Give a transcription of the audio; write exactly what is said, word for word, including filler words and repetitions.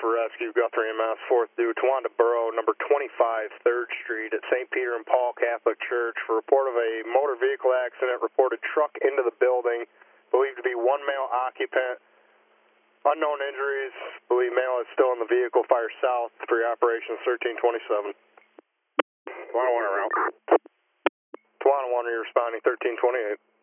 for rescue, Guthrie M S, fourth due, Towanda Borough, number twenty-five, third Street at Saint Peter and Paul Catholic Church for report of a motor vehicle accident, reported truck into the building, believed to be one male occupant. Unknown injuries, believe male is still in the vehicle, fire south, pre-operations thirteen twenty-seven. Towanda one around. Towanda one, you're responding thirteen twenty-eight.